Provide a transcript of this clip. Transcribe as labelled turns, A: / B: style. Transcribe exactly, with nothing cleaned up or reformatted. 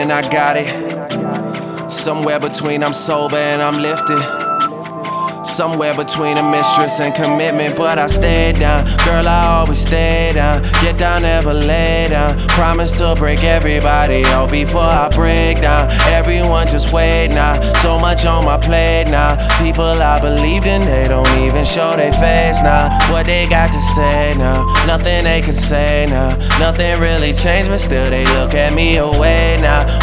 A: And I got it. Somewhere between I'm sober and I'm lifted. Somewhere between a mistress and commitment, but I stay down. Girl, I always stay down. Get down, never lay down. Promise to break everybody out before I break down. Everyone just wait now. So much on my plate now. People I believed in, they don't even show their face now. What they got to say now? Nothing they can say now. Nothing really changed, but still they look at me away now.